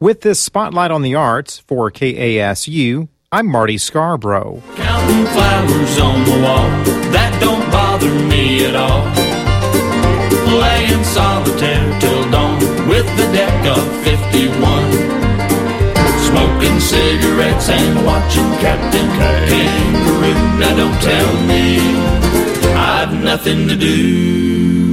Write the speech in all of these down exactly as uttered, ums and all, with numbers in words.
With this spotlight on the arts for K A S U, I'm Marty Scarborough. Counting flowers on the wall, that don't bother me at all. Playing solitaire till dawn with the deck of fifty-one. Smoking cigarettes and watching Captain Kangaroo. Now don't tell me I've nothing to do.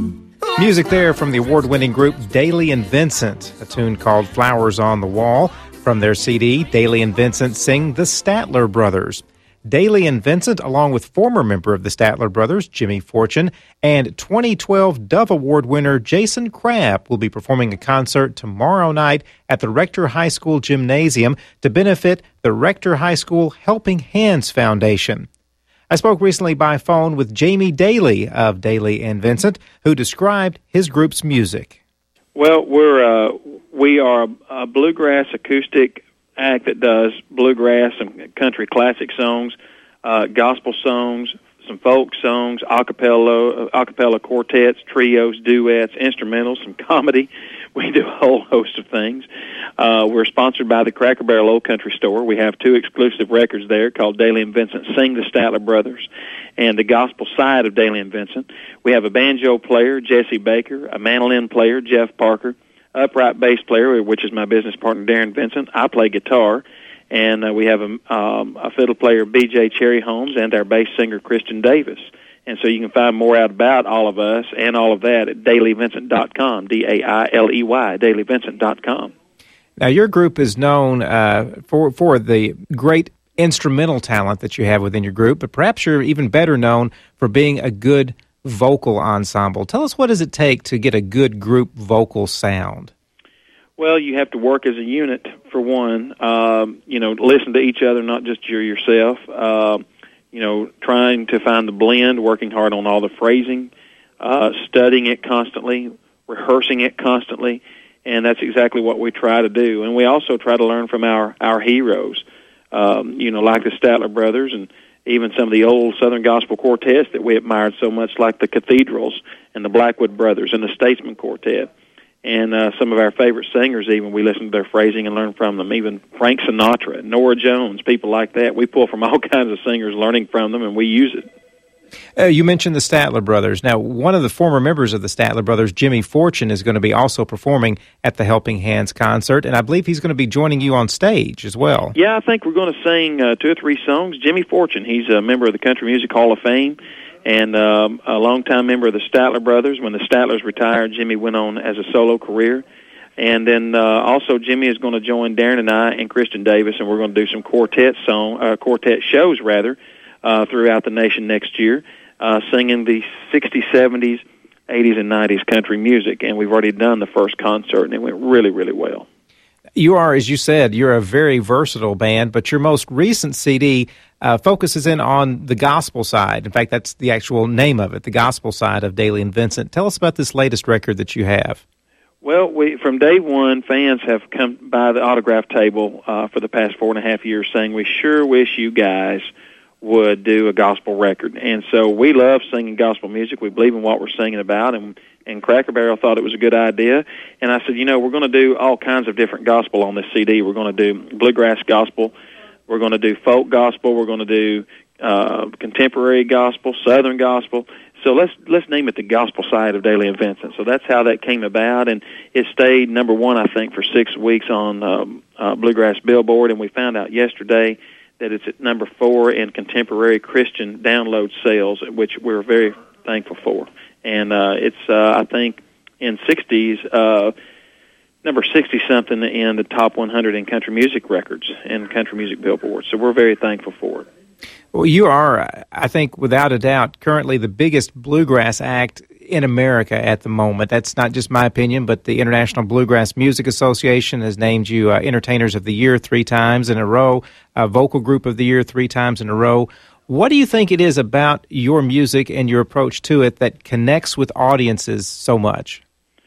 Music there from the award-winning group Dailey and Vincent, a tune called Flowers on the Wall. From their C D, Dailey and Vincent sing The Statler Brothers. Dailey and Vincent, along with former member of the Statler Brothers, Jimmy Fortune, and twenty twelve Dove Award winner Jason Crabb will be performing a concert tomorrow night at the Rector High School Gymnasium to benefit the Rector High School Helping Hands Foundation. I spoke recently by phone with Jamie Dailey of Dailey and Vincent, who described his group's music. Well, we're uh, we are a bluegrass acoustic act that does bluegrass, some country classic songs, uh, gospel songs, some folk songs, a cappella, a cappella quartets, trios, duets, instrumentals, some comedy. We do a whole host of things. Uh, we're sponsored by the Cracker Barrel Old Country Store. We have two exclusive records there called Dailey and Vincent Sing the Statler Brothers and the gospel side of Dailey and Vincent. We have a banjo player, Jesse Baker, a mandolin player, Jeff Parker, upright bass player, which is my business partner, Darren Vincent. I play guitar. And uh, we have a, um, a fiddle player, B J Cherry Holmes, and our bass singer, Christian Davis. And so you can find more out about all of us and all of that at dailey vincent dot com, D A I L E Y, dailey vincent dot com. Now, your group is known uh, for, for the great instrumental talent that you have within your group, but perhaps you're even better known for being a good vocal ensemble. Tell us, what does it take to get a good group vocal sound? Well, you have to work as a unit, for one. Um, you know, listen to each other, not just you yourself. Uh, you know, trying to find the blend, working hard on all the phrasing, uh, studying it constantly, rehearsing it constantly, and that's exactly what we try to do. And we also try to learn from our, our heroes, um, you know, like the Statler Brothers and even some of the old Southern Gospel quartets that we admired so much, like the Cathedrals and the Blackwood Brothers and the Statesman Quartet. And uh, some of our favorite singers, even, we listen to their phrasing and learn from them. Even Frank Sinatra, Norah Jones, people like that. We pull from all kinds of singers, learning from them, and we use it. Uh, you mentioned the Statler Brothers. Now, one of the former members of the Statler Brothers, Jimmy Fortune, is going to be also performing at the Helping Hands concert, and I believe he's going to be joining you on stage as well. Yeah, I think we're going to sing uh, two or three songs. Jimmy Fortune, he's a member of the Country Music Hall of Fame, and um, a longtime member of the Statler Brothers. When the Statlers retired, Jimmy went on as a solo career. And then uh, also Jimmy is going to join Darren and I and Christian Davis, and we're going to do some quartet song, uh, quartet shows, rather, uh, throughout the nation next year, uh, singing the sixties, seventies, eighties, and nineties country music. And we've already done the first concert, and it went really, really well. You are, as you said, you're a very versatile band, but your most recent C D uh, focuses in on the gospel side. In fact, that's the actual name of it, the gospel side of Dailey and Vincent. Tell us about this latest record that you have. Well, we from day one, fans have come by the autograph table uh, for the past four and a half years saying, we sure wish you guys would do a gospel record. And so we love singing gospel music. We believe in what we're singing about, and and Cracker Barrel thought it was a good idea. And I said, you know, we're going to do all kinds of different gospel on this C D. We're going to do bluegrass gospel. We're going to do folk gospel. We're going to do uh, contemporary gospel, southern gospel. So let's let's name it the gospel side of Dailey and Vincent. So that's how that came about, and it stayed number one, I think, for six weeks on um, uh, Bluegrass Billboard, and we found out yesterday that it's at number four in contemporary Christian download sales, which we're very thankful for. And uh, it's, uh, I think, in sixties, uh, number sixty-something in the top one hundred in country music records and country music billboards. So we're very thankful for it. Well, you are, I think, without a doubt, currently the biggest bluegrass act in America at the moment. That's not just my opinion, but the International Bluegrass Music Association has named you uh, Entertainers of the Year three times in a row, uh, Vocal Group of the Year three times in a row. What do you think it is about your music and your approach to it that connects with audiences so much?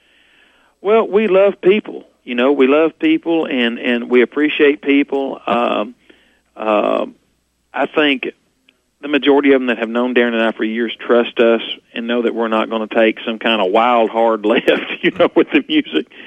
Well, we love people. You know, we love people, and, and we appreciate people. Um, uh, I think the majority of them that have known Darren and I for years trust us and know that we're not going to take some kind of wild, hard left, you know, with the music.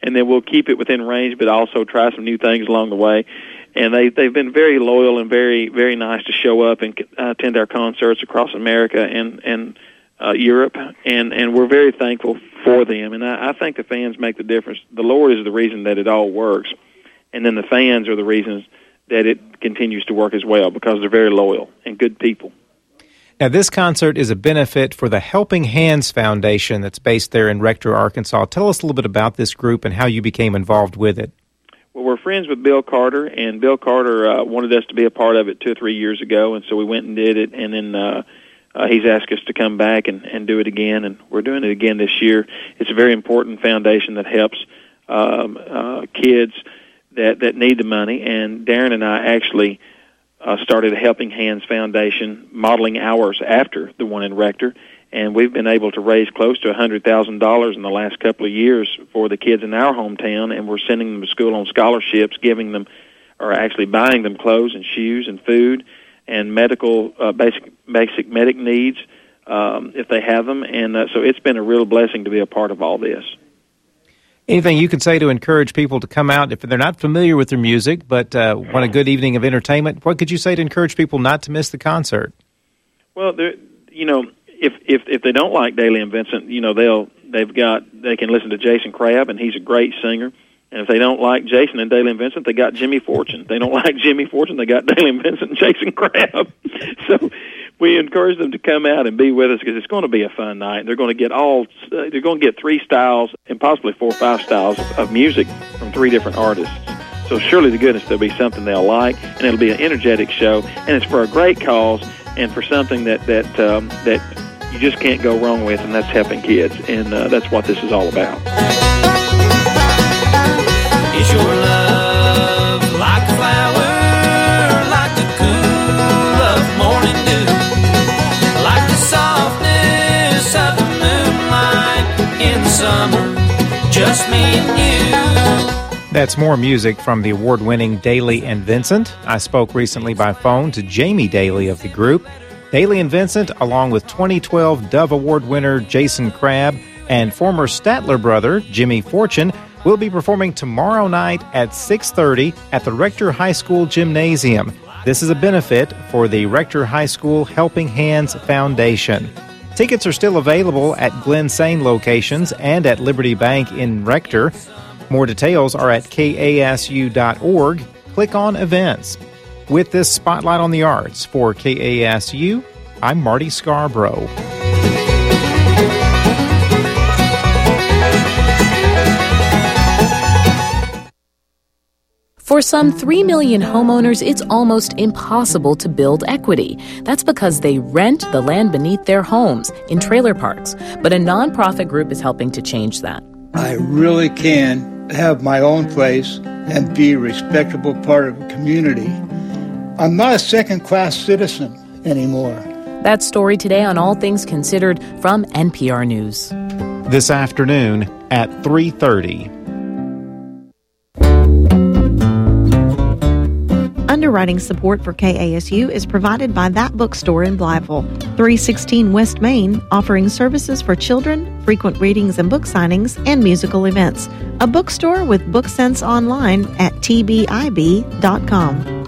and then we'll keep it within range, but also try some new things along the way. And they, they've been very loyal and very, very nice to show up and uh, attend our concerts across America and, and uh, Europe, and, and we're very thankful for them. And I, I think the fans make the difference. The Lord is the reason that it all works, and then the fans are the reasons that it continues to work as well, because they're very loyal and good people. Now, this concert is a benefit for the Helping Hands Foundation that's based there in Rector, Arkansas. Tell us a little bit about this group and how you became involved with it. Well, we're friends with Bill Carter, and Bill Carter uh, wanted us to be a part of it two or three years ago, and so we went and did it, and then uh, uh, he's asked us to come back and, and do it again, and we're doing it again this year. It's a very important foundation that helps um, uh, kids that, that need the money, and Darren and I actually uh, started a Helping Hands Foundation modeling hours after the one in Rector, and we've been able to raise close to one hundred thousand dollars in the last couple of years for the kids in our hometown, and we're sending them to school on scholarships, giving them, or actually buying them clothes and shoes and food and medical, uh, basic basic medic needs um, if they have them. And uh, so it's been a real blessing to be a part of all this. Anything you can say to encourage people to come out if they're not familiar with their music but uh, want a good evening of entertainment? What could you say to encourage people not to miss the concert? Well, there, you know, If, if if they don't like Dailey and Vincent, you know, they'll they've got they can listen to Jason Crabb, and he's a great singer. And if they don't like Jason and Dailey and Vincent, they got Jimmy Fortune. If they don't like Jimmy Fortune, they got Dailey and Vincent and Jason Crabb. So we encourage them to come out and be with us, because it's going to be a fun night. They're going to get all uh, they're going to get three styles and possibly four or five styles of, of music from three different artists. So surely to goodness there'll be something they'll like, and it'll be an energetic show, and it's for a great cause and for something that that um, that. you just can't go wrong with, and that's helping kids, and uh, that's what this is all about. Is your love like a flower, like the cool of morning dew, like the softness of the moonlight in the summer, just me and you? That's more music from the award-winning Dailey and Vincent. I spoke recently by phone to Jamie Dailey of the group. Dailey and Vincent, along with twenty twelve Dove Award winner Jason Crabb and former Statler brother Jimmy Fortune, will be performing tomorrow night at six thirty at the Rector High School Gymnasium. This is a benefit for the Rector High School Helping Hands Foundation. Tickets are still available at Glen Sane locations and at Liberty Bank in Rector. More details are at K A S U dot org. Click on Events. With this Spotlight on the Arts for K A S U, I'm Marty Scarborough. For some three million homeowners, it's almost impossible to build equity. That's because they rent the land beneath their homes in trailer parks. But a nonprofit group is helping to change that. I really can have my own place and be a respectable part of a community. I'm not a second-class citizen anymore. That story today on All Things Considered from N P R News. This afternoon at three thirty. Underwriting support for K A S U is provided by That Bookstore in Blytheville, three sixteen West Main, offering services for children, frequent readings and book signings, and musical events. A bookstore with BookSense online at T B I B dot com.